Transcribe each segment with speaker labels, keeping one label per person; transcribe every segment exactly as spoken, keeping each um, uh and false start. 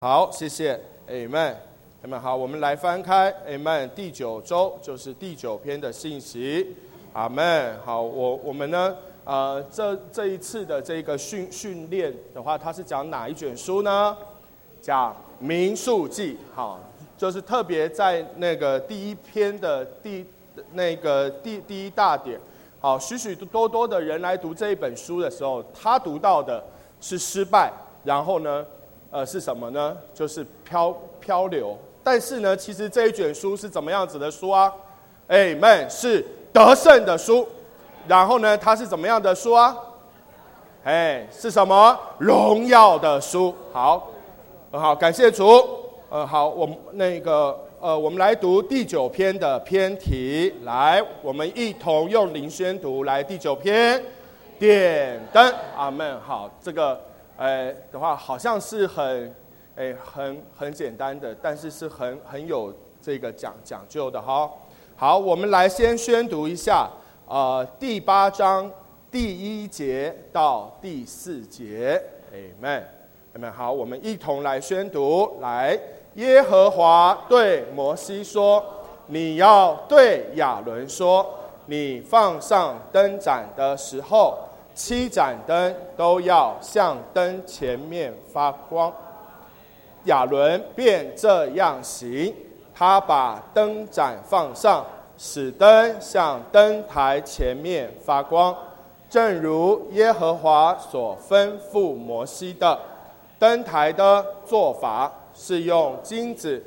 Speaker 1: 好，谢谢 Amen。Amen。好，我们来翻开 Amen 第九周，就是第九篇的信息。阿们。好，我我们呢，呃，这这一次的这个训训练的话，它是讲哪一卷书呢？讲民数记。好，就是特别在那个第一篇的第那个第第一大点。好，许许多多的人来读这一本书的时候，他读到的是失败，然后呢？呃，是什么呢？就是漂漂流。但是呢，其实这一卷书是怎么样子的书啊？哎们是得胜的书。然后呢，它是怎么样的书啊？哎，是什么？荣耀的书。好，很好，感谢主。呃，好，我们那个呃，我们来读第九篇的篇题。来，我们一同用灵宣读来第九篇，点灯。阿们。好，这个。呃的话，好像是很，哎，很很简单的，但是是很很有这个讲讲究的哈。好，我们来先宣读一下，呃，第八章第一节到第四节 ，Amen。Amen。好，我们一同来宣读。来，耶和华对摩西说：“你要对亚伦说，你放上灯盏的时候。”七盏灯都要向灯前面发光。亚伦便这样行，他把灯盏放上，使灯向灯台前面发光，正如耶和华所吩咐摩西的。灯台的做法是用金子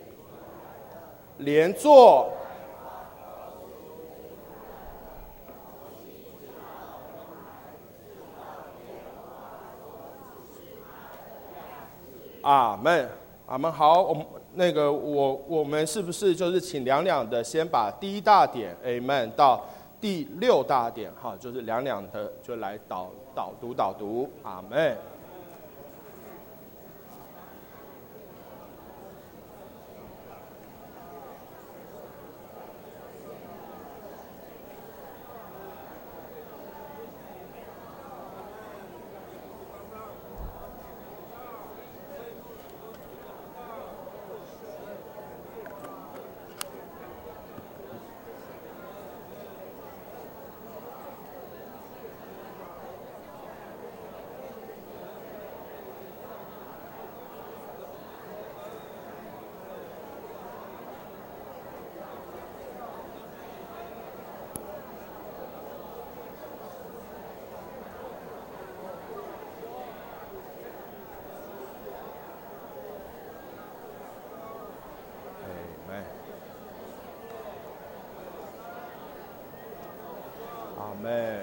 Speaker 1: 连做。阿们，阿们。好，我们那个我我们是不是就是请两两的先把第一大点 Amen 到第六大点哈，就是两两的就来导导读导读。阿们。阿们。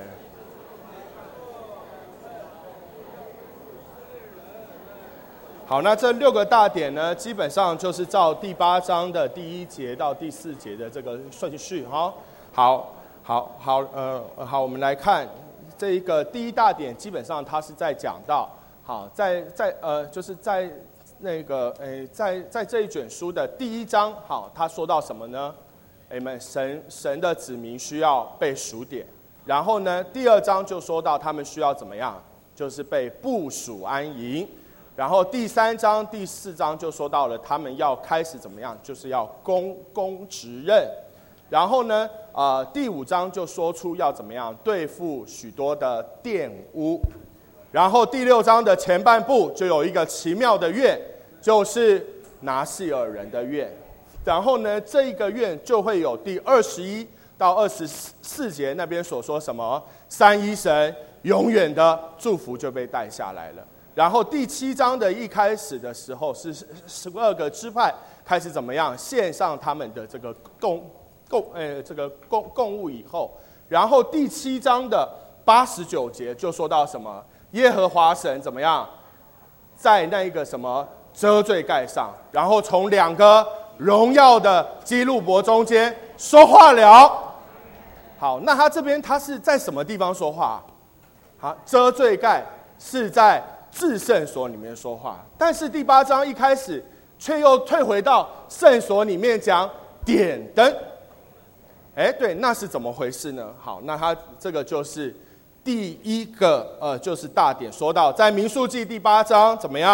Speaker 1: 好，那这六个大点呢，基本上就是照第八章的第一节到第四节的这个顺序哈。好，好，好，呃，好，我们来看这一个第一大点，基本上它是在讲到，好，在在呃，就是在那个诶，在在这一卷书的第一章，好，他说到什么呢？哎们，神神的子民需要被数点。然后呢，第二章就说到他们需要怎么样，就是被部属安营。然后第三章、第四章就说到了他们要开始怎么样，就是要公公职任。然后呢，呃，第五章就说出要怎么样对付许多的玷污。然后第六章的前半部就有一个奇妙的愿，就是拿细尔人的愿。然后呢，这一个愿就会有第二十一到二十四节那边所说什么，三一神永远的祝福就被带下来了。然后第七章的一开始的时候，是十二个支派开始怎么样献上他们的这个供供呃这个供供物以后，然后第七章的八十九节就说到什么，耶和华神怎么样，在那个什么遮罪盖上，然后从两个荣耀的基路伯中间说话了。好，那他这边他是在什么地方说话？好，遮罪盖是在至圣所里面说话，但是第八章一开始却又退回到圣所里面讲点灯。哎，对，那是怎么回事呢？好，那他这个就是第一个呃，就是大点说到，在民数记第八章怎么样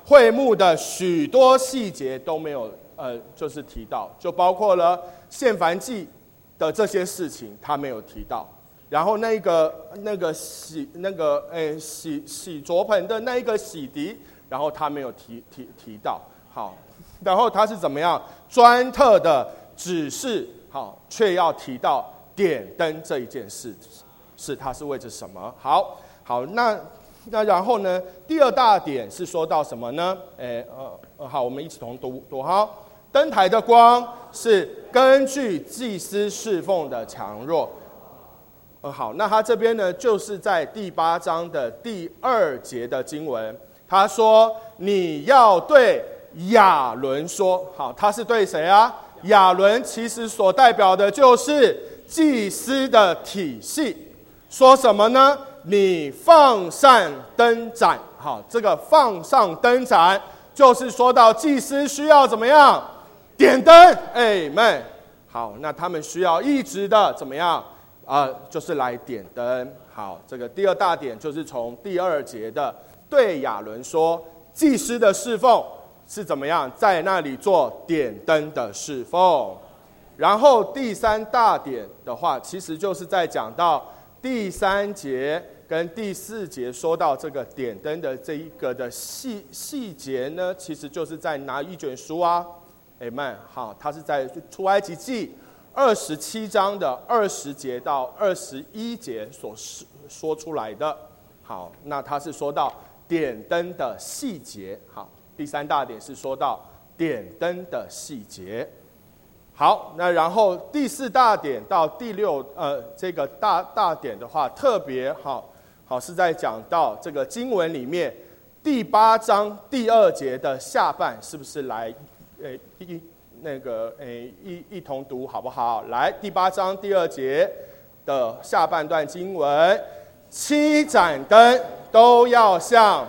Speaker 1: 会幕的许多细节都没有，呃，就是提到，就包括了献燔祭的这些事情，他没有提到。然后那个那个洗那个诶洗洗濯盆的那一个洗涤，然后他没有提提提到。好，然后他是怎么样专特的指示，好，却要提到点灯这一件事，是他是为着什么？好，好，那那然后呢？第二大点是说到什么呢？诶，呃，好，我们一起同读读好。灯台的光是根据祭司侍奉的强弱。呃，好，那他这边呢，就是在第八章的第二节的经文，他说你要对亚伦说，好，他是对谁啊？亚伦其实所代表的就是祭司的体系。说什么呢？你放上灯盏，好，这个放上灯盏，就是说到祭司需要怎么样？点灯，哎们，好，那他们需要一直的怎么样？啊、呃，就是来点灯。好，这个第二大点就是从第二节的对亚伦说，祭司的侍奉是怎么样，在那里做点灯的侍奉。然后第三大点的话，其实就是在讲到第三节跟第四节说到这个点灯的这一个的细细节呢，其实就是在拿一卷书啊，哎们，好，它是在出埃及记二十七章的二十节到二十一节所说出来的。好，那它是说到点灯的细节。好，第三大点是说到点灯的细节。好，那然后第四大点到第六呃这个大大点的话，特别好好是在讲到这个经文里面第八章第二节的下半，是不是来呃一那个诶一一同读好不好？来，第八章第二节的下半段经文，七盏灯都要像，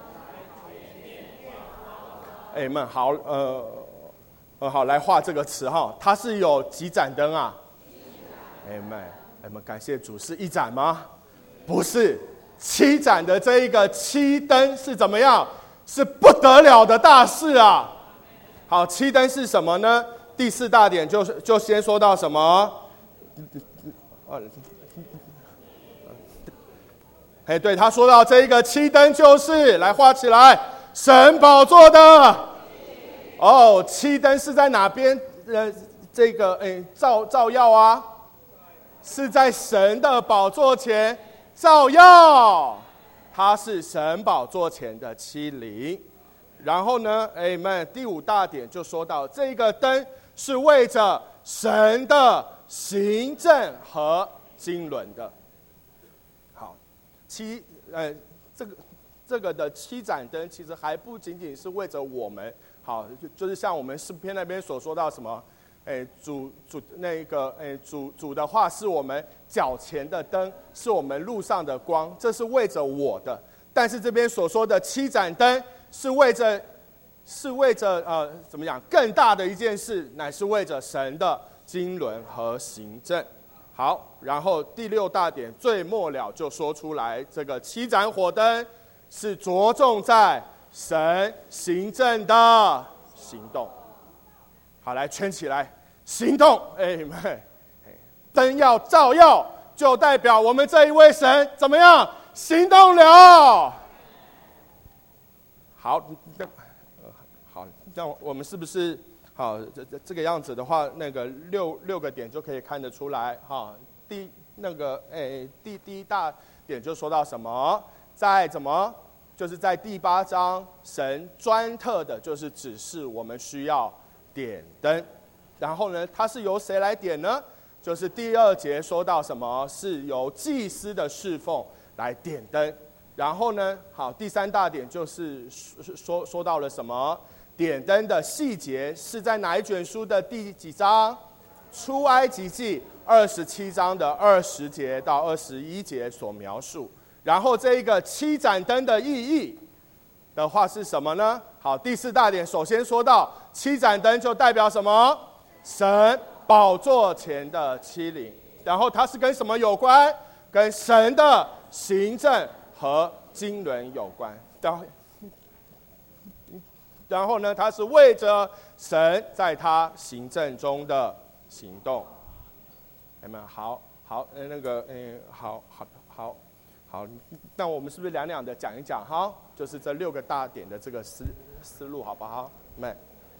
Speaker 1: 哎们好，呃呃好，来画这个词哈，它是有几盏灯啊？哎们，哎们感谢主，是一盏吗？不是，七盏的这一个七灯是怎么样？是不得了的大事啊！好，七灯是什么呢？第四大点就就先说到什么？哎，对，他说到这一个七灯就是来画起来，神宝座的。哦，七灯是在哪边？呃，这个哎照照耀啊，是在神的宝座前照耀，它是神宝座前的七灵。然后呢，哎们，第五大点就说到这个灯是为着神的行政和经纶的。好，七呃这个这个的七盏灯其实还不仅仅是为着我们，好，就就是像我们诗篇那边所说到什么，哎主主那个哎主主的话是我们脚前的灯，是我们路上的光，这是为着我的。但是这边所说的七盏灯是为着，是为着呃怎么讲更大的一件事，乃是为着神的经纶和行政。好，然后第六大点最末了就说出来，这个七盏火灯是着重在神行政的行动。好，来圈起来，行动，哎们，灯要照耀，就代表我们这一位神怎么样行动了。好，好，这样我们是不是好？这这这个样子的话，那个六六个点就可以看得出来哈。第那个诶，第第一大点就说到什么？在怎么？就是在第八章，神专特的就是指示我们需要点灯。然后呢，它是由谁来点呢？就是第二节说到什么？是由祭司的侍奉来点灯。然后呢，好，第三大点就是说说到了什么？点灯的细节是在哪一卷书的第几章？出埃及记二十七章的二十节到二十一节所描述。然后这一个七盏灯的意义的话是什么呢？好，第四大点首先说到七盏灯就代表什么？神宝座前的七灵。然后它是跟什么有关？跟神的行政和经纶有关。 然后呢，他是为着神在他行政中的行动。有没有？好好，呃，那个，嗯，好好好好，那我们是不是两两的讲一讲哈？就是这六个大点的这个思思路，好不好？们。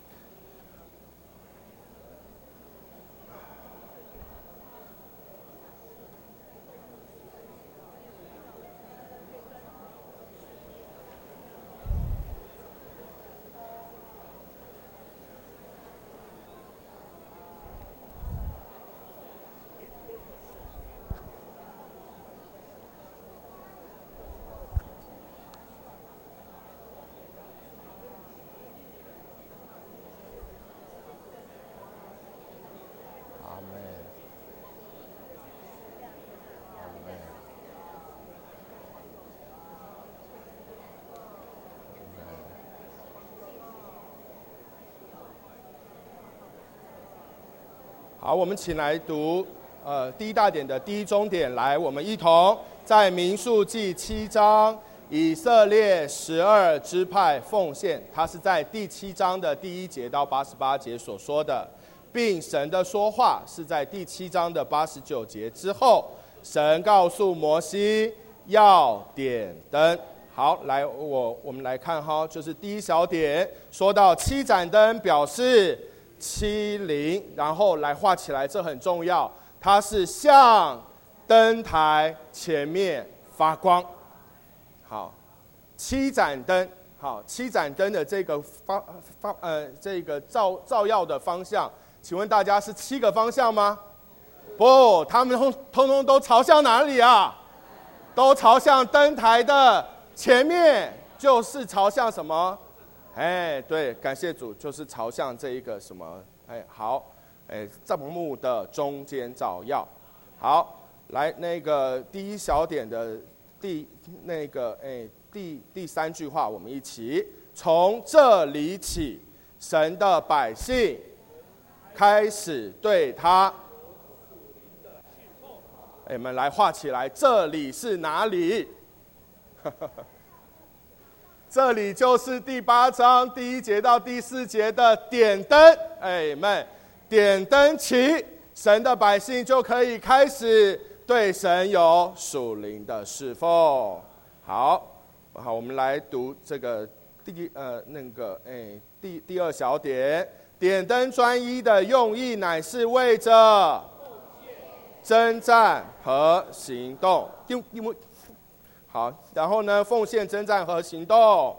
Speaker 1: 好，我们请来读，呃，第一大点的第一中点，来，我们一同在民数记七章，以色列十二支派奉献，它是在第七章的第一节到八十八节所说的，并神的说话是在第七章的八十九节之后，神告诉摩西要点灯。好，来，我我们来看哈，就是第一小点说到七盏灯表示七灵，然后来画起来，这很重要。它是向灯台前面发光。好，七盏灯，好，七盏灯的这个发发呃这个照照耀的方向，请问大家是七个方向吗？不，他们通通通都朝向哪里啊？都朝向灯台的前面，就是朝向什么？哎，对，感谢主，就是朝向这一个什么？哎，好，哎，帐幕的中间照耀。好，来那个第一小点的第那个哎第第三句话，我们一起从这里起，神的百姓开始对他，哎，我们来画起来，这里是哪里？这里就是第八章第一节到第四节的点灯，哎们，点灯起，神的百姓就可以开始对神有属灵的侍奉。好，好，我们来读这个第呃那个哎第第二小点，点灯专一的用意乃是为着征战和行动。因因为好，然后呢？奉献、征战和行动。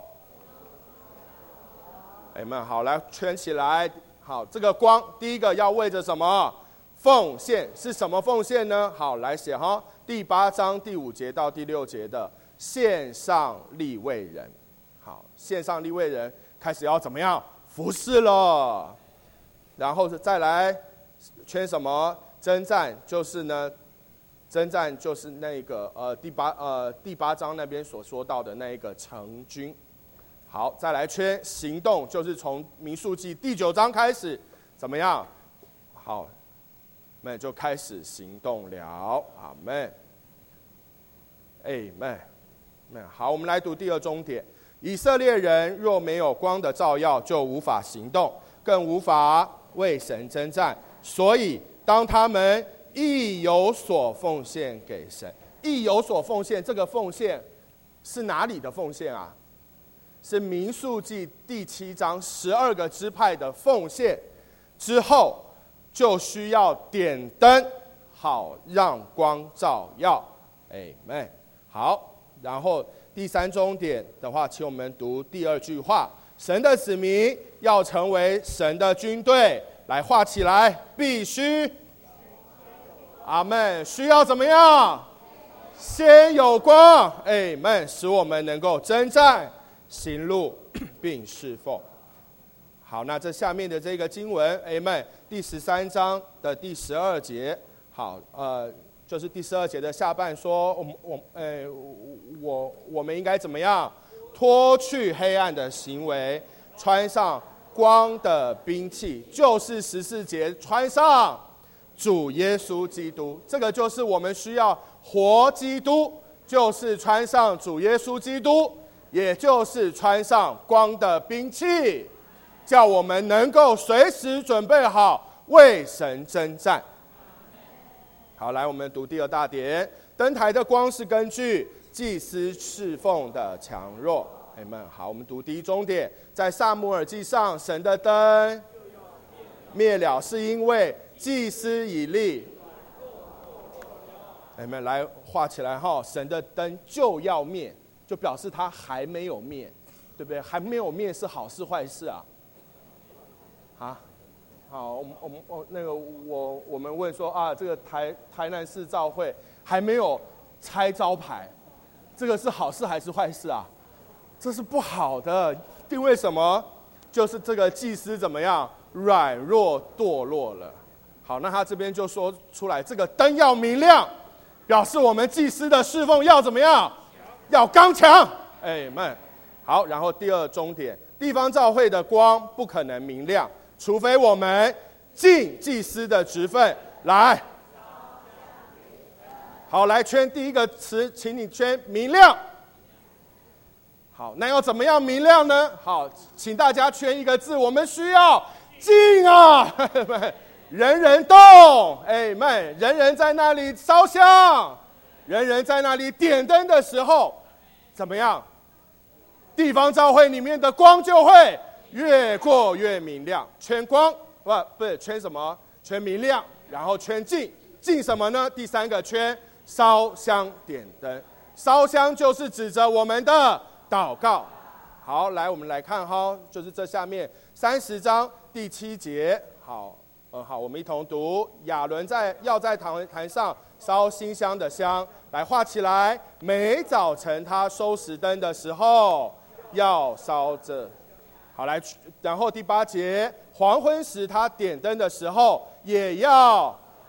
Speaker 1: 哎们，好，来圈起来。好，这个光，第一个要为着什么？奉献是什么奉献呢？好，来写哈。第八章第五节到第六节的献上利未人。好，献上利未人开始要怎么样服侍了？然后再来圈什么？征战就是呢？征战就是那个呃第八呃第八章那边所说到的那一个成军。好，再来圈行动，就是从民数记第九章开始，怎么样？好，们就开始行动了。阿们，哎们，们好，我们来读第二中点。以色列人若没有光的照耀，就无法行动，更无法为神征战。所以，当他们亦有所奉献给神，亦有所奉献。这个奉献是哪里的奉献啊？是民数记第七章十二个支派的奉献。之后就需要点灯，好让光照耀。哎们，好。然后第三中点的话，请我们读第二句话：神的子民要成为神的军队，来画起来，必须。阿们，需要怎么样？先有光，哎们，使我们能够征战、行路并侍奉。好，那这下面的这个经文，哎们，第十三章的第十二节，好，呃，就是第十二节的下半说，我们我呃我我们应该怎么样？脱去黑暗的行为，穿上光的兵器，就是十四节，穿上主耶稣基督。这个就是我们需要活基督，就是穿上主耶稣基督， 也就是穿上光的兵器，叫我们能够随时准备好为神征战。好，来我们读第二大点，灯台的光是根据祭司侍奉的强弱。阿们。好，我们读第一中点，在撒母耳记上，神的灯灭了，是因为祭司以利。阿们，来画起来哈，神的灯就要灭，就表示它还没有灭，对不对？还没有灭是好事坏事啊？啊？好，我们我们我那个我我们问说啊，这个台台南市教会还没有拆招牌，这个是好事还是坏事啊？这是不好的，因为什么？就是这个祭司怎么样软弱堕落了。好，那他这边就说出来，这个灯要明亮，表示我们祭司的侍奉要怎么样？要刚强。哎们，好，然后第二重点，地方教会的光不可能明亮，除非我们尽祭司的职分来。好，来圈第一个词，请你圈明亮。好，那要怎么样明亮呢？好，请大家圈一个字，我们需要静啊！人人动，哎们，人人在那里烧香，人人在那里点灯的时候，怎么样？地方教会里面的光就会越过越明亮。圈光，不不是圈什么？圈明亮，然后圈静，静什么呢？第三个圈烧香点灯，烧香就是指着我们的祷告。好，来我们来看哈，就是这下面三十章第七节。好，呃，好，我们一同读。亚伦在要在坛坛上烧馨香的香，来画起来。每早晨他收拾灯的时候，要烧这。好，来，然后第八节，黄昏时他点灯的时候，也要。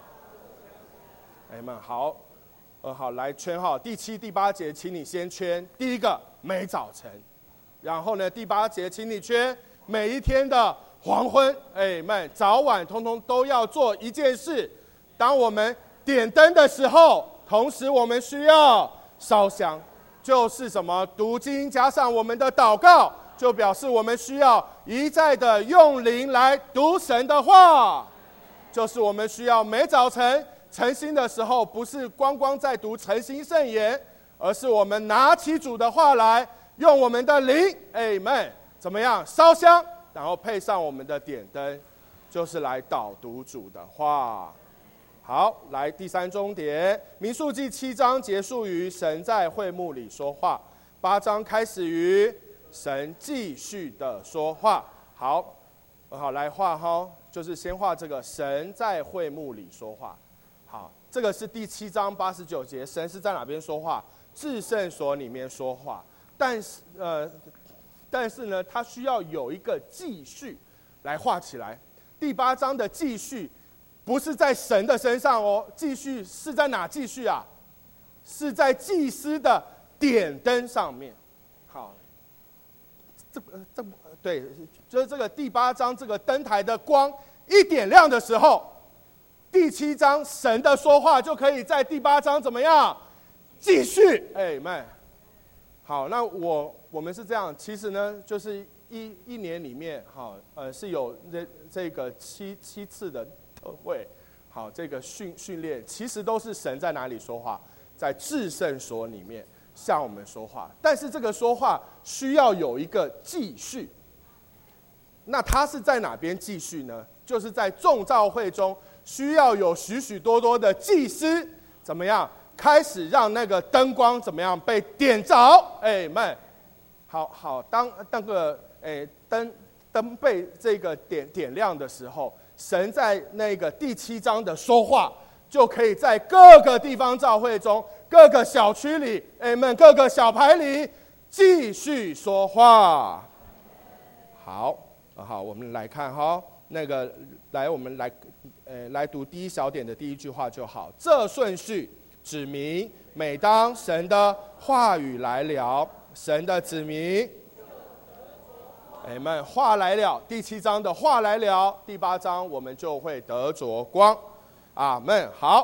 Speaker 1: 哎们好。呃，好，来圈哈，第七、第八节，请你先圈。第一个，每早晨，然后呢，第八节，请你圈每一天的黄昏。哎们，早晚通通都要做一件事。当我们点灯的时候，同时我们需要烧香，就是什么？读经加上我们的祷告，就表示我们需要一再的用灵来读神的话，就是我们需要每早晨晨兴的时候，不是光光在读晨兴圣言，而是我们拿起主的话来，用我们的灵，哎们，怎么样烧香，然后配上我们的点灯，就是来导读主的话。好，来第三重点，民数记七章结束于神在会幕里说话，八章开始于神继续的说话。好，好，来画哈，就是先画这个神在会幕里说话。好，这个是第七章八十九节，神是在哪边说话？至圣所里面说话。但是呃，但是呢，它需要有一个继续来画起来。第八章的继续不是在神的身上哦，继续是在哪继续啊？是在祭司的点灯上面。好，这这对，就是这个第八章这个灯台的光一点亮的时候，第七章神的说话就可以在第八章怎么样继续？哎们，好，那我我们是这样，其实呢，就是一一年里面，好，呃，是有这这个七七次的特会，好，这个训训练，其实都是神在哪里说话，在至圣所里面向我们说话，但是这个说话需要有一个继续。那他是在哪边继续呢？就是在众召会中，需要有许许多多的祭司怎么样开始让那个灯光怎么样被点着？哎们，好好，当那个哎灯灯被这个点点亮的时候，神在那个第七章的说话，就可以在各个地方召会中、各个小区里，哎们，各个小牌里继续说话。好。好，我们来看哈，那个来，我们来，呃，来读第一小点的第一句话就好。这顺序指明，每当神的话语来了，神的子民，哎们，话来了，第七章的话来了，第八章我们就会得着光。阿们。好，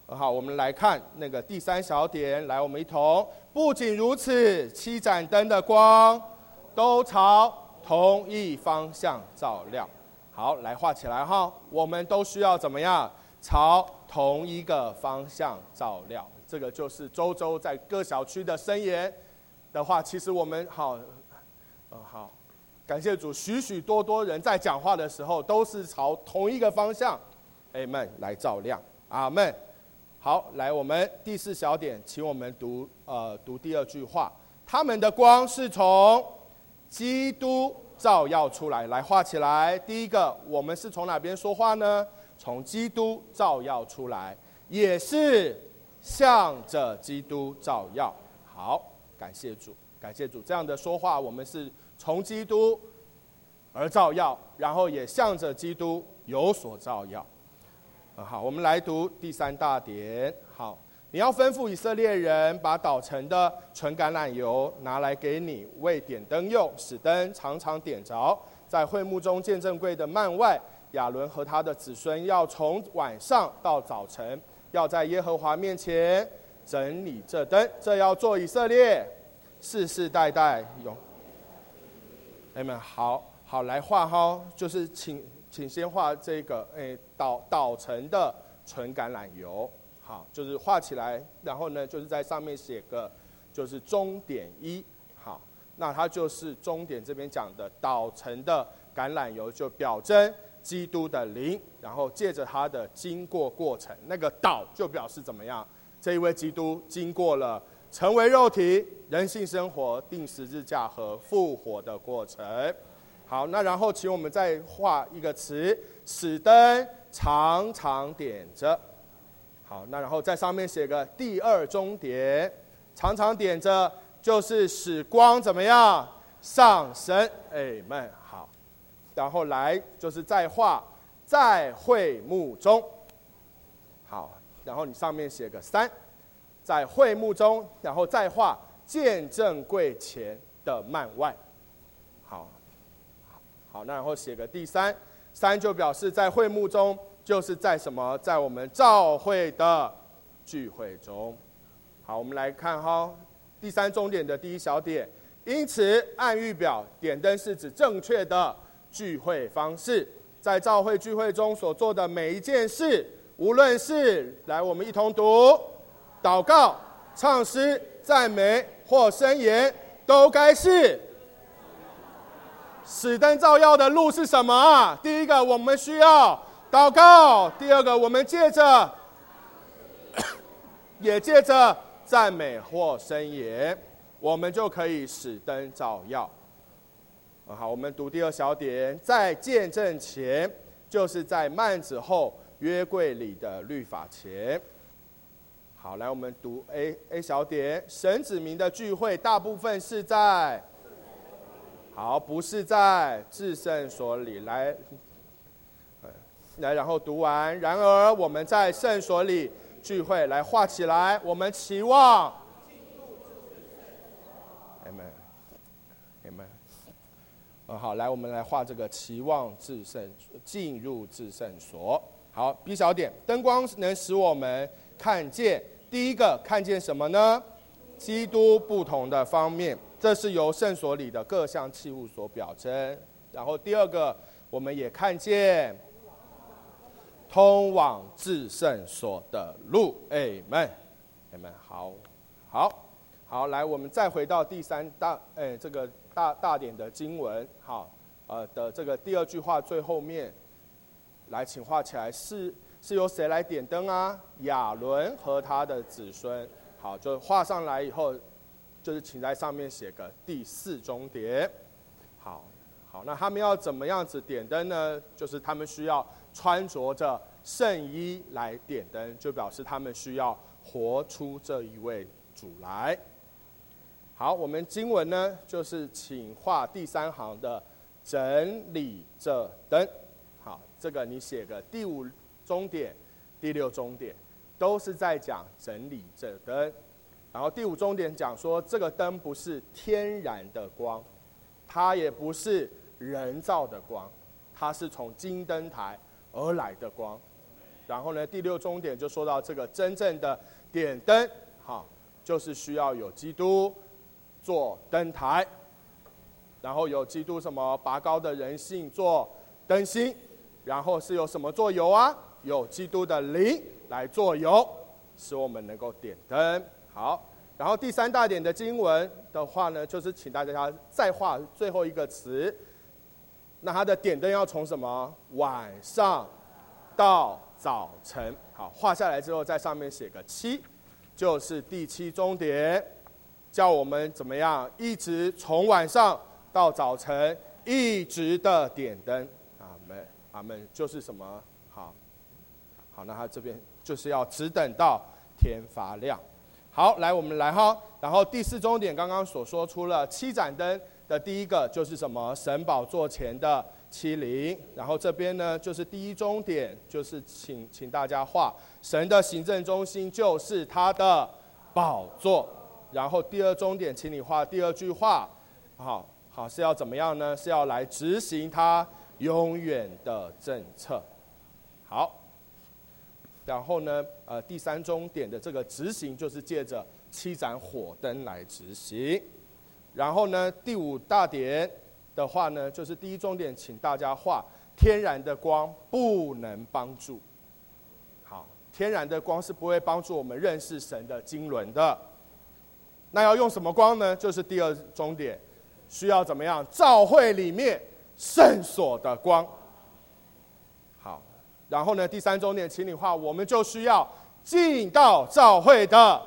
Speaker 1: 好，我们来看那个第三小点，来，我们一同。不仅如此，七盏灯的光都朝同一方向照亮。好，来画起来哈。我们都需要怎么样？朝同一个方向照亮。这个就是周周在各小区的申言的话，其实我们好，呃好，感谢主，许许多多人在讲话的时候都是朝同一个方向，阿们，来照亮，阿们。好，来，我们第四小点，请我们读呃读第二句话。他们的光是从基督照耀出来，来画起来。第一个，我们是从哪边说话呢？从基督照耀出来，也是向着基督照耀。好，感谢主，感谢主，这样的说话，我们是从基督而照耀，然后也向着基督有所照耀。好，我们来读第三大点。好，你要吩咐以色列人把捣成的纯橄榄油拿来给你为点灯用，使灯常常点着。在会幕中见证柜的幔外，亚伦和他的子孙要从晚上到早晨，要在耶和华面前整理这灯，这要做以色列世世代代永。你们好好来画哈，就是请。请先画这个诶捣捣成的纯橄榄油，好，就是画起来，然后呢，就是在上面写个就是终点一，好，那它就是终点这边讲的捣成的橄榄油，就表征基督的灵，然后借着它的经过过程，那个捣就表示怎么样？这一位基督经过了成为肉体、人性生活、钉十字架和复活的过程。好，那然后请我们再画一个词，使灯常常点着。好，那然后在上面写个第二终点，常常点着就是使光怎么样上升？哎们好，然后来就是再画在会幕中。好，然后你上面写个三，在会幕中，然后再画见证柜前的幔外。好。好，那然后写个第三，三就表示在会幕中，就是在什么？在我们召会的聚会中。好，我们来看哈，第三终点的第一小点。因此，按预表点灯是指正确的聚会方式，在召会聚会中所做的每一件事，无论是来我们一同读、祷告、唱诗、赞美或申言，都该是。使灯照耀的路是什么啊？第一个，我们需要祷告；第二个，我们借着也借着赞美或申言，我们就可以使灯照耀。好，我们读第二小点，在见证前，就是在幔子后约柜里的律法前。好，来我们读 A A 小点，神子民的聚会大部分是在。好，不是在至圣所里来，来，然后读完。然而我们在圣所里聚会，来画起来。我们期望 ，Amen，Amen。呃，好，来，我们来画这个期望至圣，进入至圣所。好 ，B 小点，灯光能使我们看见。第一个看见什么呢？基督不同的方面。这是由圣所里的各项器物所表征。然后第二个，我们也看见通往至圣所的路。Amen， Amen。好，好，好，来，我们再回到第三大，哎，这个大大点的经文，好，呃的这个第二句话最后面，来，请画起来，是是由谁来点灯啊？亚伦和他的子孙。好，就画上来以后。就是请在上面写个第四终点。好，好，那他们要怎么样子点灯呢？就是他们需要穿着着圣衣来点灯，就表示他们需要活出这一位主来。好，我们经文呢，就是请画第三行的整理这灯。好，这个你写个第五终点、第六终点，都是在讲整理这灯。然后第五终点讲说，这个灯不是天然的光，它也不是人造的光，它是从金灯台而来的光。 然后呢，第六重点就说到这个真正的点灯，好，就是需要有基督做灯台，然后有基督什么拔高的人性做灯芯，然后是有什么做油啊？有基督的灵来做油，使我们能够点灯。好，然后第三大点的经文的话呢，就是请大家再画最后一个词。那它的点灯要从什么？晚上到早晨。好，画下来之后，在上面写个七，就是第七终点，叫我们怎么样？一直从晚上到早晨，一直的点灯。阿们，阿们，就是什么？好。好，那他这边就是要只等到天发亮。好，来我们来哈，然后第四终点刚刚所说出了七盏灯的第一个就是什么？神宝座前的七灵。然后这边呢就是第一终点，就是请请大家画神的行政中心就是他的宝座。然后第二终点，请你画第二句话，好好是要怎么样呢？是要来执行他永远的政策。好。然后呢，呃，第三终点的这个执行就是借着七盏火灯来执行。然后呢，第五大点的话呢，就是第一终点，请大家画天然的光不能帮助。好，天然的光是不会帮助我们认识神的经纶的。那要用什么光呢？就是第二终点，需要怎么样？教会里面圣所的光。然后呢，第三终点，请你画，我们就需要进到教会的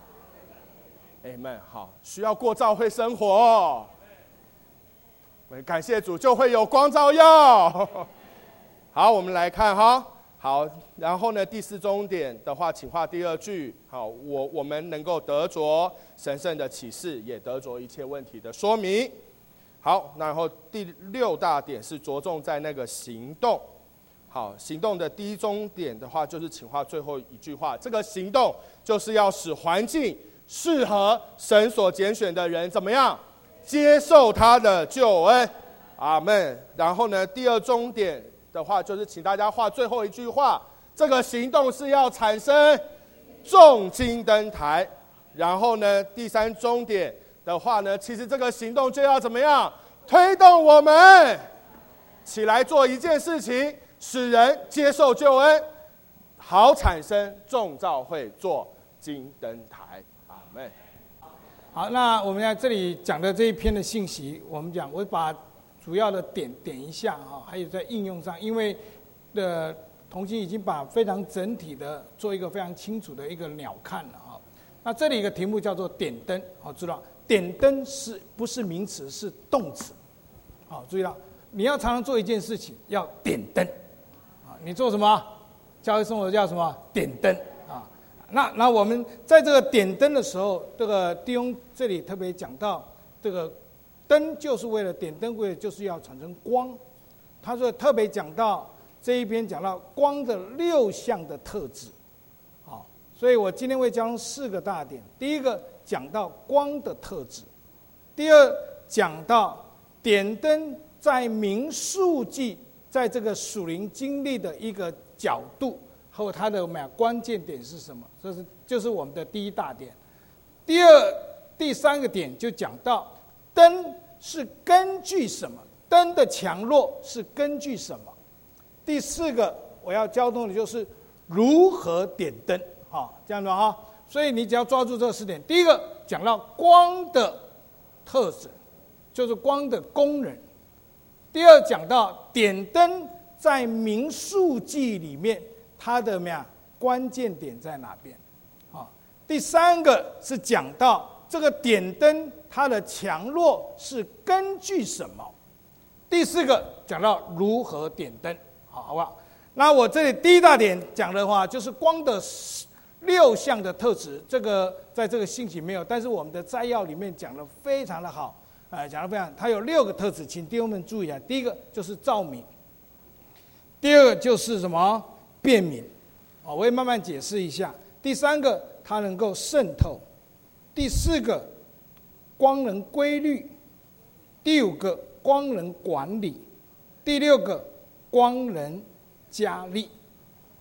Speaker 1: Amen。 好，需要过教会生活。感谢主，就会有光照耀。好，我们来看哈。好，然后呢，第四终点的话，请画第二句。好，我我们能够得着神圣的启示，也得着一切问题的说明。好，然后第六大点是着重在那个行动。好，行动的第一终点的话，就是请画最后一句话。这个行动就是要使环境适合神所拣选的人怎么样接受他的救恩。阿们。然后呢，第二终点的话，就是请大家画最后一句话。这个行动是要产生众金灯台。然后呢，第三终点的话呢，其实这个行动就要怎么样推动我们起来做一件事情。使人接受救恩，好产生众教会做金灯台。阿们。
Speaker 2: 好，那我们在这里讲的这一篇的信息，我们讲我把主要的点点一下哈，还有在应用上，因为的同心已经把非常整体的做一个非常清楚的一个鸟瞰了哈。那这里一个题目叫做点灯，好，知道点灯是不是名词，是动词。好，注意到你要常常做一件事情，要点灯。你做什么？教会生活叫什么？点灯啊！那那我们在这个点灯的时候，这个弟兄这里特别讲到，这个灯就是为了点灯，为了就是要产生光。他说特别讲到这一篇讲到光的六项的特质，好，所以我今天会讲四个大点。第一个讲到光的特质，第二讲到点灯在民数记。在这个属灵经历的一个角度和它的关键点是什么？这是就是我们的第一大点。第二、第三个点就讲到灯是根据什么，灯的强弱是根据什么。第四个我要交通的就是如何点灯，好，这样的哈。所以你只要抓住这四点。第一个讲到光的特质，就是光的功能。第二讲到点灯在民数记里面它的什么呀关键点在哪边？啊，第三个是讲到这个点灯它的强弱是根据什么？第四个讲到如何点灯，好，好不好？那我这里第一大点讲的话就是光的六项的特质，这个在这个信息没有，但是我们的摘要里面讲得非常的好。哎，讲得非常，它有六个特质，请弟兄们注意啊。第一个就是照明，第二个就是什么辨明，我会慢慢解释一下。第三个，它能够渗透；第四个，光能规律；第五个，光能管理；第六个，光能加力。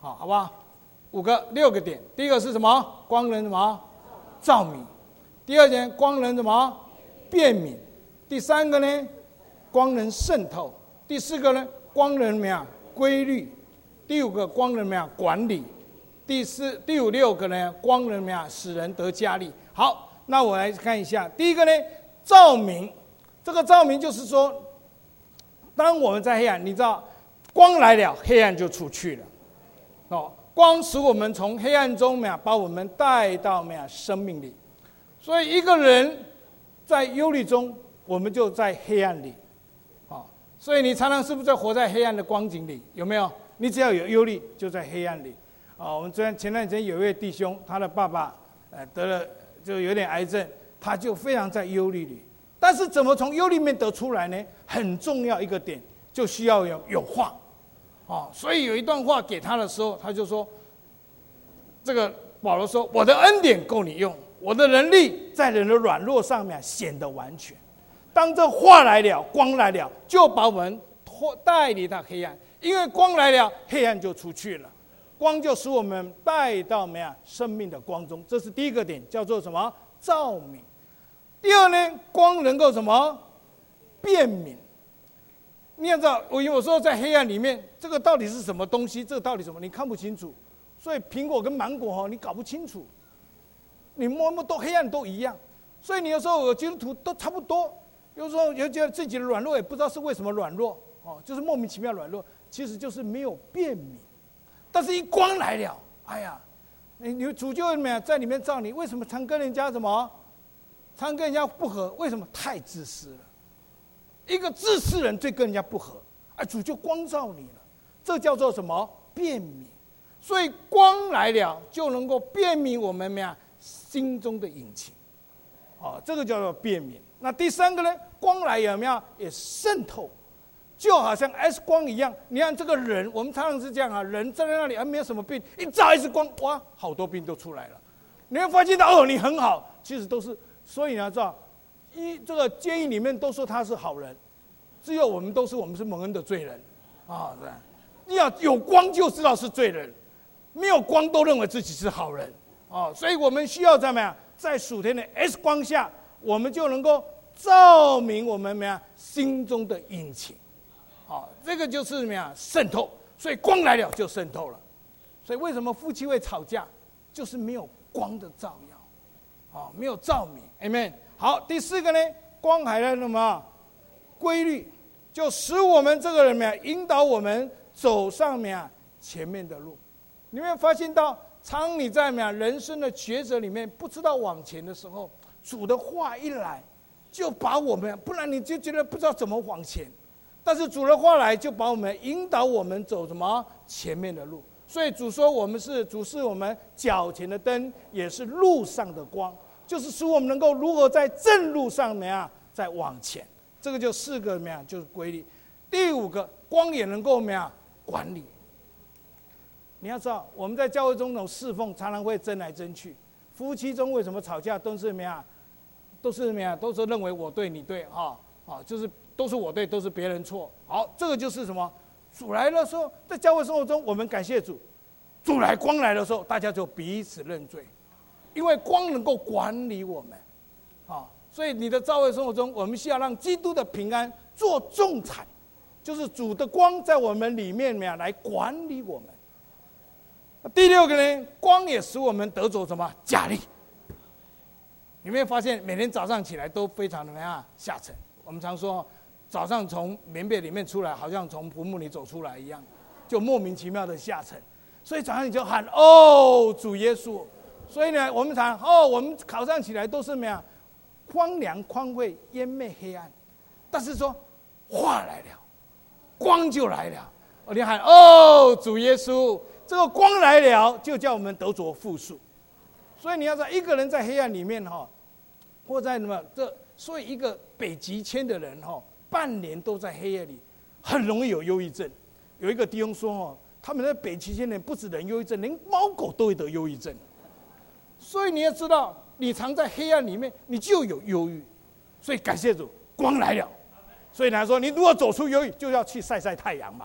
Speaker 2: 好，好不好？五个六个点。第一个是什么？光能什么？照明。第二点，光能什么？辨明。第三个呢？光能渗透。第四个呢？光能怎么样？规律。第五个，光能怎么样？管理。第四、第五、六个呢？光能怎么样？使人得加力。好，那我来看一下。第一个呢？照明。这个照明就是说，当我们在黑暗，你知道，光来了，黑暗就出去了。哦，光使我们从黑暗中呀，把我们带到呀生命里。所以一个人在忧虑中，我们就在黑暗里。哦，所以你常常是不是在活在黑暗的光景里？有没有？你只要有忧虑，就在黑暗里。啊，我们昨天前段时间有一位弟兄，他的爸爸呃得了就有点癌症，他就非常在忧虑里。但是怎么从忧虑里面得出来呢？很重要一个点，就需要有有话。哦，所以有一段话给他的时候，他就说：“这个保罗说，我的恩典够你用，我的能力在人的软弱上面显得完全。当这话来了，光来了，就把我们拖带离到黑暗，因为光来了，黑暗就出去了，光就使我们带到什么呀？生命的光中。这是第一个点，叫做什么？照明。第二呢，光能够什么？辨明。你要知道，我有时候在黑暗里面，这个到底是什么东西？这个到底什么？你看不清楚。所以苹果跟芒果哈，你搞不清楚。你摸摸都黑暗都一样。所以你有时候有基督徒都差不多，有时候也觉得自己的软弱，也不知道是为什么软弱哦，就是莫名其妙软弱，其实就是没有辨明。但是一光来了，哎呀，你你主就怎么样在里面照你？为什么常跟人家什么？常跟人家不合？为什么？太自私了。一个自私人最跟人家不合，啊，主就光照你了，这叫做什么？辨明。所以光来了，就能够辨明我们呀心中的隐情，哦，这个叫做辨明。那第三个呢？光来有没有也渗透，就好像 X 光一样。你看这个人，我们常常是这样啊，人站在那里啊，没有什么病，一照 X 光，哇，好多病都出来了。你会发现到哦，你很好，其实都是。所以你要知道。一这个监狱里面都说他是好人，只有我们都是我们是蒙恩的罪人，啊，对，你要有光就知道是罪人，没有光都认为自己是好人，哦，所以我们需要怎么样，在属天的 X 光下，我们就能够照明我们怎么样心中的隐情，哦，这个就是怎么样渗透，所以光来了就渗透了，所以为什么夫妻会吵架，就是没有光的照耀，哦，没有照明 ，Amen。好，第四个呢，光还在什么？规律，就使我们这个人呢，引导我们走上面前面的路。你会发现到，当你在么人生的抉择里面不知道往前的时候，主的话一来，就把我们，不然你就觉得不知道怎么往前。但是主的话来，就把我们引导我们走什么前面的路。所以主说，我们是主是我们脚前的灯，也是路上的光。就是使我们能够如何在正路上面啊，再往前，这个就四个怎么样，就是规律。第五个，光也能够怎么样管理。你要知道，我们在教会中那种侍奉，常常会争来争去。夫妻中为什么吵架都是怎么样？都是怎么样？都是认为我对你对啊啊，就是都是我对，都是别人错。好，这个就是什么？主来的时候，在教会生活中，我们感谢主，主来光来的时候，大家就彼此认罪。因为光能够管理我们，啊，所以你的教会生活中，我们需要让基督的平安做仲裁，就是主的光在我们里面来管理我们。第六个呢，光也使我们得着什么加力。你没有发现每天早上起来都非常的怎么样下沉？我们常说，早上从棉被里面出来，好像从坟墓里走出来一样，就莫名其妙的下沉。所以早上你就喊哦，主耶稣。所以呢，我们常哦，我们考上起来都是什么样？荒凉、荒废、湮灭、黑暗。但是说话来了，光就来了。哦，你喊哦，主耶稣，这个光来了，就叫我们得着复数。所以你要知道，一个人在黑暗里面哈，或在什么这，所以一个北极圈的人哈，半年都在黑夜里，很容易有忧郁症。有一个弟兄说哦，他们在北极圈人不止人忧郁症，连猫狗都会得忧郁症。所以你要知道，你藏在黑暗里面，你就有忧郁。所以感谢主，光来了。所以他说，你如果走出忧郁，就要去晒晒太阳嘛。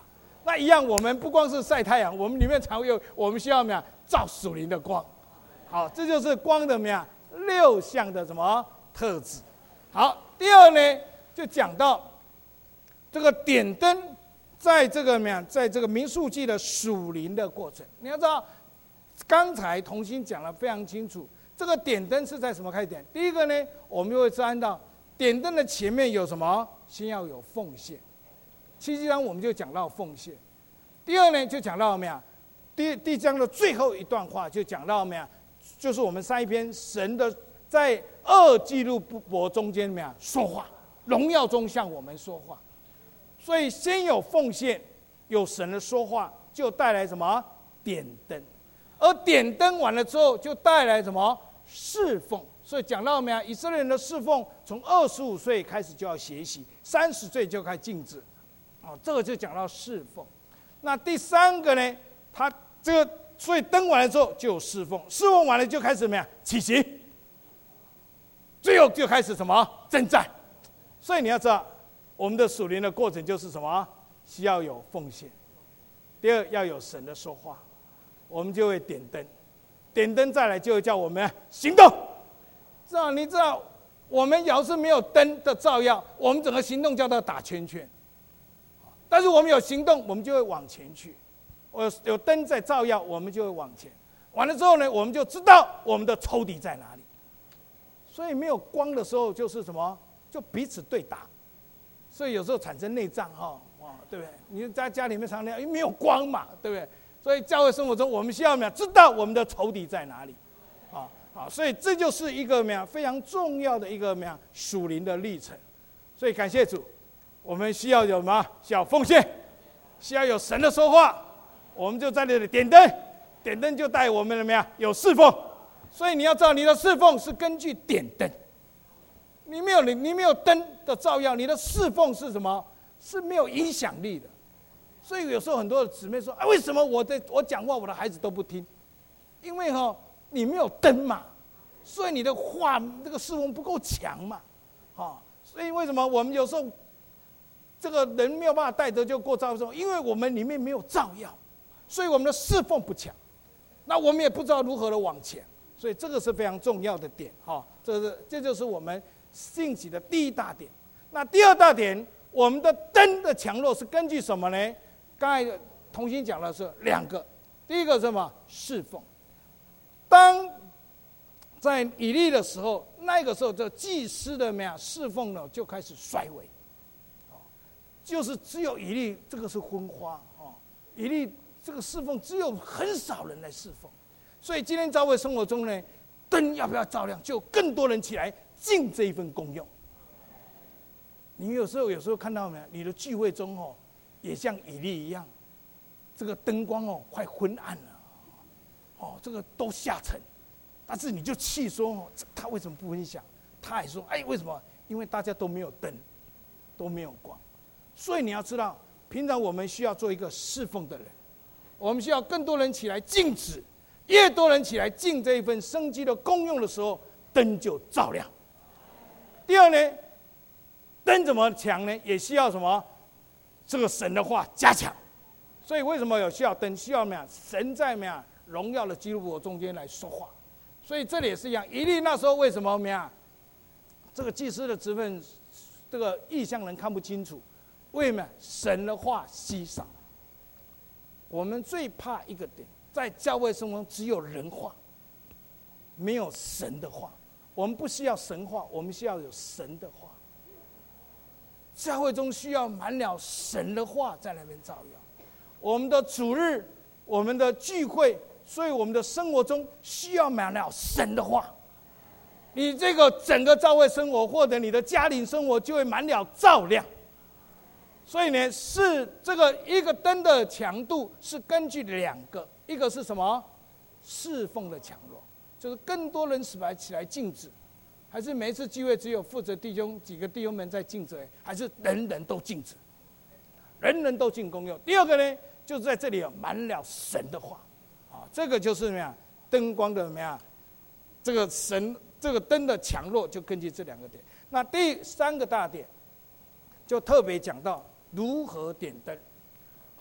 Speaker 2: 那一样，我们不光是晒太阳，我们里面常有我们需要什么呀？照属灵的光。好，这就是光的什么呀？六项的什么特质？好，第二呢，就讲到这个点灯，在这个什么呀？在这个民数记的属灵的过程，你要知道，刚才同心讲得非常清楚，这个点灯是在什么开始点？第一个呢，我们就会知道点灯的前面有什么？先要有奉献。七七章我们就讲到奉献。第二呢，就讲到什么呀？第第章的最后一段话就讲到什么呀？就是我们上一篇神的在二记录簿中间怎么样说话，荣耀中向我们说话。所以先有奉献，有神的说话，就带来什么？点灯。而点灯完了之后，就带来什么？侍奉。所以讲到没有？以色列人的侍奉，从二十五岁开始就要学习，三十岁就开始禁止。哦，这个就讲到侍奉。那第三个呢？他这个。所以灯完了之后就有侍奉，侍奉完了就开始怎么样？起行，最后就开始什么？征战。所以你要知道，我们的属灵的过程就是什么？需要有奉献。第二，要有神的说话，我们就会点灯，点灯再来就会叫我们行动。知道？你知道，我们要是没有灯的照耀，我们整个行动叫做打圈圈。但是我们有行动，我们就会往前去。有有灯在照耀，我们就会往前。完了之后呢，我们就知道我们的仇敌在哪里。所以没有光的时候，就是什么？就彼此对打。所以有时候产生内战哈，哇，对不对？你在家里面常常因为没有光嘛，对不对？所以教会生活中，我们需要什么？知道我们的仇敌在哪里，啊啊！所以这就是一个什么呀？非常重要的一个什么呀？属灵的历程。所以感谢主，我们需要有什么？需要奉献，需要有神的说话。我们就在这里点灯，点灯就带我们怎么样？有侍奉。所以你要知道，你的侍奉是根据点灯。你没有你你没有灯的照耀，你的侍奉是什么？是没有影响力的。所以有时候很多的姊妹说：“啊，为什么我的我讲话，我的孩子都不听？因为哈、哦，你没有灯嘛，所以你的话这个侍奉不够强嘛，啊、哦，所以为什么我们有时候这个人没有办法带得就过照的时候，因为我们里面没有照耀。”所以我们的侍奉不强，那我们也不知道如何的往前，所以这个是非常重要的点哈。这是这就是我们信息的第一大点。那第二大点，我们的灯的强弱是根据什么呢？刚才同心讲的是两个，第一个是什么？侍奉。当在以利的时候，那个时候这祭司的什么呀侍奉呢就开始衰微，就是只有以利这个是昏花哦，以利。这个侍奉只有很少人来侍奉，所以今天教会生活中呢，灯要不要照亮，就有更多人起来尽这一份功用。你有时候有时候看到没有，你的聚会中哦，也像以利一样，这个灯光哦快昏暗了，哦这个都下沉，但是你就气说哦，他为什么不分享？他还说哎为什么？因为大家都没有灯，都没有光，所以你要知道，平常我们需要做一个侍奉的人。我们需要更多人起来尽职，越多人起来尽这一份生机的功用的时候，灯就照亮。第二呢，灯怎么强呢？也需要什么？这个神的话加强。所以为什么有需要灯？需要什么呀？神在什么呀？荣耀的基督徒中间来说话。所以这里也是一样。以利那时候为什么什么呀？这个祭司的职分，这个异象人看不清楚，为什么？神的话稀少。我们最怕一个点，在教会生活中只有人话，没有神的话。我们不需要神话，我们需要有神的话。教会中需要满了神的话在那边照耀。我们的主日，我们的聚会，所以我们的生活中需要满了神的话。你这个整个教会生活或者你的家庭生活就会满了照亮。所以呢，是这个一个灯的强度是根据两个，一个是什么？侍奉的强弱，就是更多人起来起来禁止，还是每一次聚会只有负责弟兄几个弟兄们在禁止，还是人人都禁止，人人都尽功用。第二个呢，就是在这里有满了神的话，啊，这个就是什么呀？灯光的什么呀？这个神这个灯的强弱就根据这两个点。那第三个大点，就特别讲到。如何点灯？好，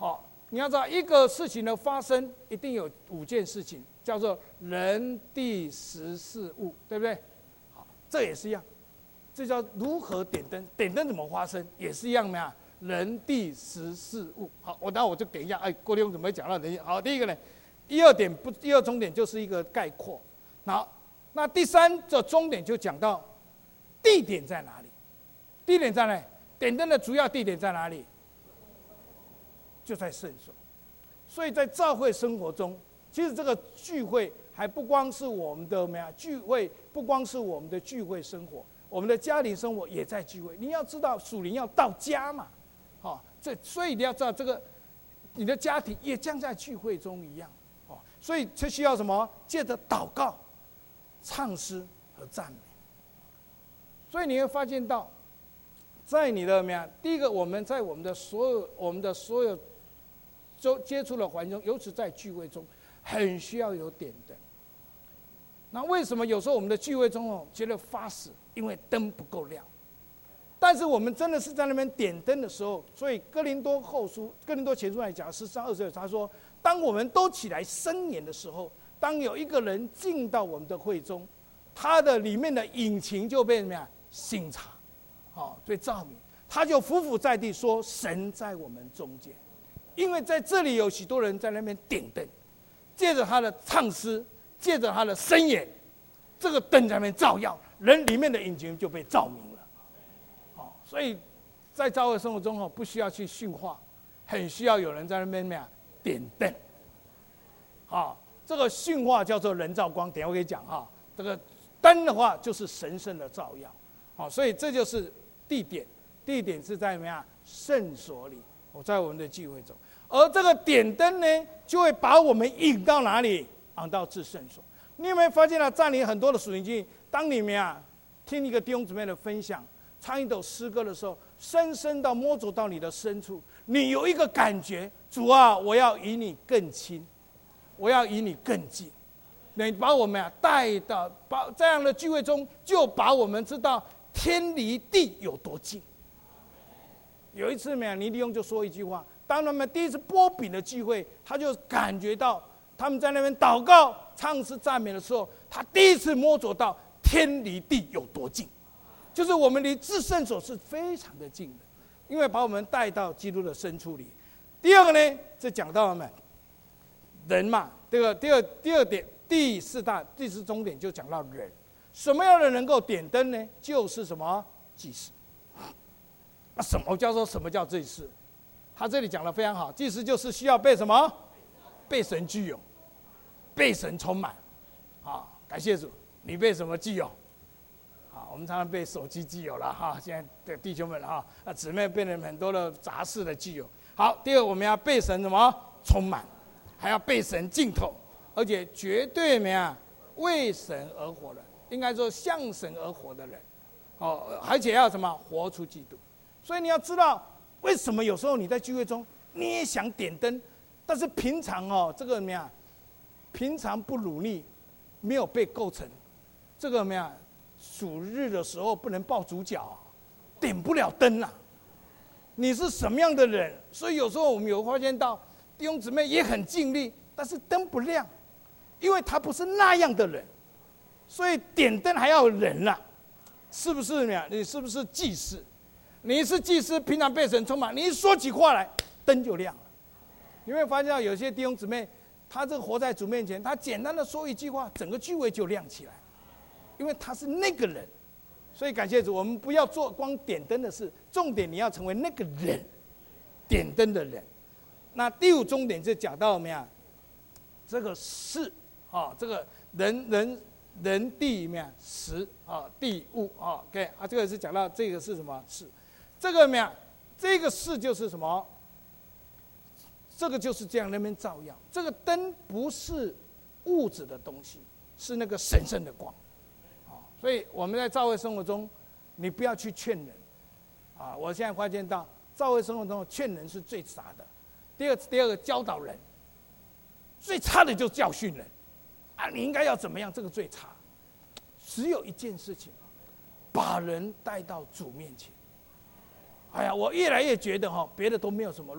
Speaker 2: 你要知道，一个事情的发生一定有五件事情，叫做人、地、时、事、物，对不对？好，这也是一样，这叫如何点灯，点灯怎么发生，也是一样的呀。人、地、时、事、物。好，我那我就点一下，哎，郭立勇怎么会讲到等一下？好，第一个呢，一二点不，一二终点就是一个概括。好，那第三个终点就讲到地点在哪里？地点在哪里？点灯的主要地点在哪里？就在圣所。所以在教会生活中，其实这个聚会还不光是我们的什么呀？聚会不光是我们的聚会生活，我们的家庭生活也在聚会。你要知道，属灵要到家嘛，好、哦，这所以你要知道这个，你的家庭也将在聚会中一样，哦，所以这需要什么？借着祷告、唱诗和赞美。所以你会发现到，在你的什么呀？第一个，我们在我们的所有我们的所有周接触的环境中，尤其在聚会中，很需要有点灯。那为什么有时候我们的聚会中哦觉得发死？因为灯不够亮。但是我们真的是在那边点灯的时候，所以哥林多后书、哥林多前书来讲十三二十二，他说：当我们都起来申言的时候，当有一个人进到我们的会中，他的里面的隐情就被怎么样省察，好、哦，被照明，他就匍匐在地说：神在我们中间。因为在这里有许多人在那边点灯，借着他的唱诗，借着他的申言，这个灯在那边照耀，人里面的隐情就被照明了。好，所以在教会生活中哦，不需要去训话，很需要有人在那边咩点灯。好，这个训话叫做人造光，等一下我给你讲哈。这个灯的话就是神圣的照耀。好，所以这就是地点，地点是在什么呀？圣所里。我在我们的聚会中，而这个点灯呢，就会把我们引到哪里？引到至圣所。你有没有发现了，在你很多的属灵经历，当你们啊听一个弟兄姊妹的分享，唱一首诗歌的时候，深深的摸着到你的深处，你有一个感觉：主啊，我要与你更亲，我要与你更近。你把我们啊带到把这样的聚会中，就把我们知道天离地有多近。有一次，尼利翁就说一句话：当他们第一次擘饼的聚会，他就感觉到他们在那边祷告、唱诗、赞美的时候，他第一次摸着到天离地有多近，就是我们离至圣所是非常的近的，因为把我们带到基督的深处里。第二个呢，这讲到了没？人嘛，这个第二第二点，第四大第四终点就讲到人，什么样的人能够点灯呢？就是什么祭司。那什么叫做什么叫祭司？他这里讲的非常好，祭司就是需要被什么？被神具有，被神充满。好，感谢主，你被什么具有？好，我们常常被手机具有了哈，现在的弟兄们哈，啊姊妹被了很多的杂事的具有。好，第二我们要被神什么充满，还要被神浸透，而且绝对怎么样为神而活的，应该说向神而活的人。哦，而且要什么活出基督。所以你要知道，为什么有时候你在聚会中你也想点灯，但是平常哦，这个怎么样？平常不努力，没有被构成，这个怎么样？主日的时候不能抱主角，点不了灯啊。你是什么样的人？所以有时候我们有发现到弟兄姊妹也很尽力，但是灯不亮，因为他不是那样的人，所以点灯还要有人啊，是不是呢？你是不是祭司？你是祭司，平常被神充满，你一说起话来，灯就亮了。你会发现到有些弟兄姊妹，他这个活在主面前，他简单的说一句话，整个聚会就亮起来，因为他是那个人。所以感谢主，我们不要做光点灯的事，重点你要成为那个人，点灯的人。那第五重点就讲到怎么样？这个事啊，这个人人。人地怎么样？时啊，地物啊 ，OK 啊，这个是讲到这个是什么事？这个怎么样？这个事就是什么？这个就是这样那边照耀。这个灯不是物质的东西，是那个神圣的光。啊，所以我们在教会生活中，你不要去劝人。啊，我现在发现到教会生活中劝人是最傻的。第二，第二个教导人，最差的就是教训人。啊，你应该要怎么样？这个最差。只有一件事情，把人带到主面前。哎呀，我越来越觉得哈，别的都没有什么路，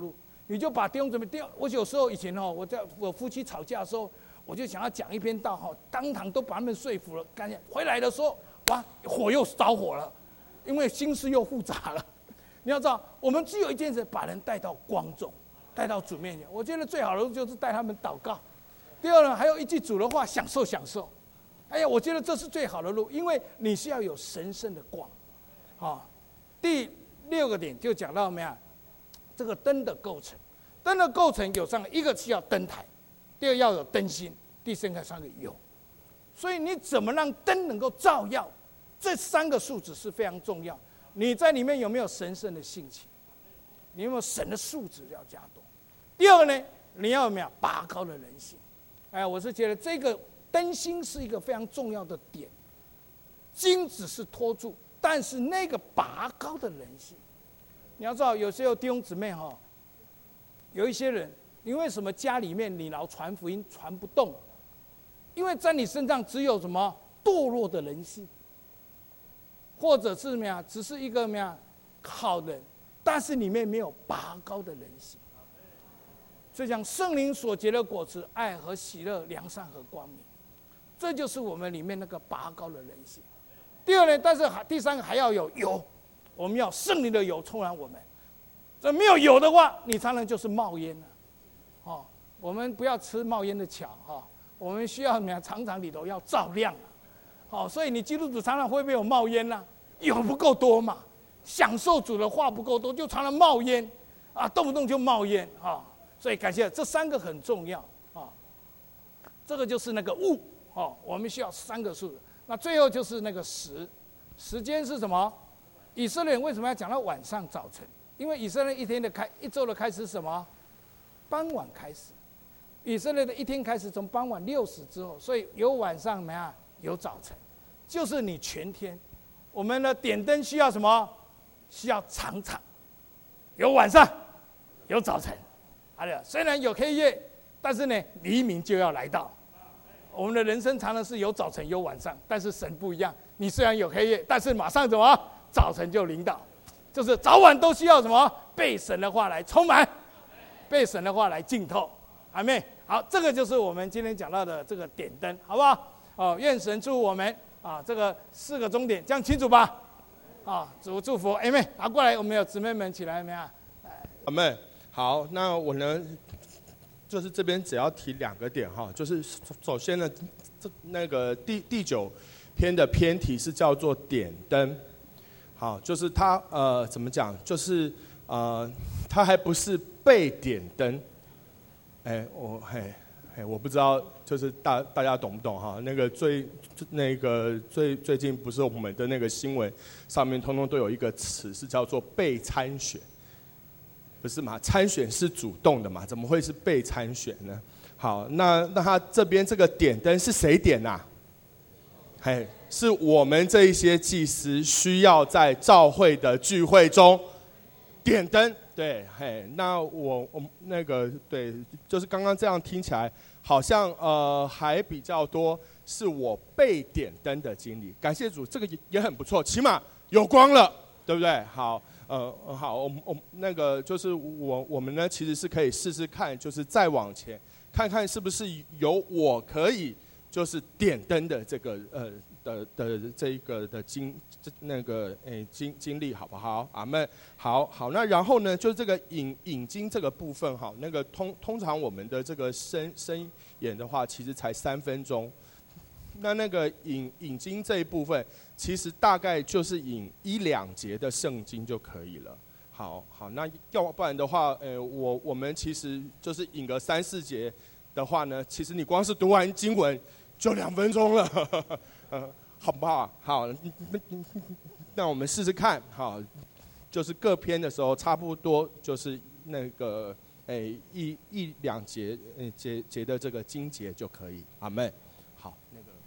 Speaker 2: 你就把弟兄姊妹弟兄，我有时候以前哦，我在我夫妻吵架的时候，我就想要讲一篇道哈，当场都把他们说服了，感觉回来的时候，哇，火又着火了，因为心事又复杂了。你要知道，我们只有一件事，把人带到光中，带到主面前。我觉得最好的路就是带他们祷告。第二呢，还有一句主的话，享受享受。哎呀，我觉得这是最好的路，因为你是要有神圣的光。啊，第六个点就讲到没有？这个灯的构成，灯的构成有三个，一个是要灯台，第二要有灯芯，第三个三个油。所以你怎么让灯能够照耀？这三个素质是非常重要。你在里面有没有神圣的性情？你有没有神的素质要加多？第二个呢，你要有没有拔高的人性？哎，我是觉得这个灯芯是一个非常重要的点，金只是托住，但是那个拔高的人性。你要知道，有时候弟兄姊妹哈，有一些人，你为什么家里面你老传福音传不动？因为在你身上只有什么堕落的人性，或者是什么呀，只是一个什么呀好人，但是里面没有拔高的人性。所以讲圣灵所结的果子，爱和喜乐、良善和光明，这就是我们里面那个拔高的人性。第二呢，但是第三个还要有油。我们要圣灵的油充满我们，这没有油的话，你常常就是冒烟了。哦，我们不要吃冒烟的巧哈、哦，我们需要什么呀？常常里头要照亮啊。好、哦，所以你基督徒常常会不会有冒烟呢、啊？油不够多嘛，享受主的话不够多，就常常冒烟啊，动不动就冒烟啊、哦。所以感谢这三个很重要啊、哦。这个就是那个物哦，我们需要三个数。那最后就是那个时，时间是什么？以色列人为什么要讲到晚上早晨？因为以色列一天的开一周的开始是什么？傍晚开始。以色列的一天开始从傍晚六时之后，所以有晚上没啊？有早晨，就是你全天。我们的点灯需要什么？需要常常有晚上，有早晨。好了，虽然有黑夜，但是呢，黎明就要来到。我们的人生常常是有早晨有晚上，但是神不一样。你虽然有黑夜，但是马上怎么？早晨就领导，就是早晚都需要什么？被神的话来充满，被神的话来浸透。阿们。好，这个就是我们今天讲到的这个点灯，好不好？哦，愿神祝我们啊，这个四个终点，这样清楚吧？啊，主祝福，阿们。拿过来，我们有姊妹们起来没有？
Speaker 1: 阿们。好，那我呢，就是这边只要提两个点哈，就是首先呢，这那个第第九篇的篇题是叫做点灯。好，就是它呃怎么讲？就是呃，它还不是被点灯。哎，我嘿嘿，我不知道，就是大大家懂不懂哈？那个最那个最最近不是我们的那个新闻上面通通都有一个词是叫做被参选，不是嘛？参选是主动的嘛？怎么会是被参选呢？好，那那他这边这个点灯是谁点呐、啊？嘿。是我们这一些祭司需要在教会的聚会中点灯，对，嘿，那我我那个对，就是刚刚这样听起来，好像呃还比较多是我被点灯的经历。感谢主，这个也也很不错，起码有光了，对不对？好，呃，好，我我那个就是我我们呢，其实是可以试试看，就是再往前看看是不是有我可以就是点灯的这个呃。的的这一个的经那个诶经经历好不好？阿们，好好。那然后呢，就是这个引引经这个部分哈，那个通通常我们的这个声声演的话，其实才三分钟。那那个引引经这一部分，其实大概就是引一两节的圣经就可以了。好好，那要不然的话，呃，我我们其实就是引个三四节的话呢，其实你光是读完经文就两分钟了。呵呵呃，好不好？好，那我们试试看。好，就是各篇的时候，差不多就是那个诶一一两节诶节节的这个经节就可以。阿们。好，那个。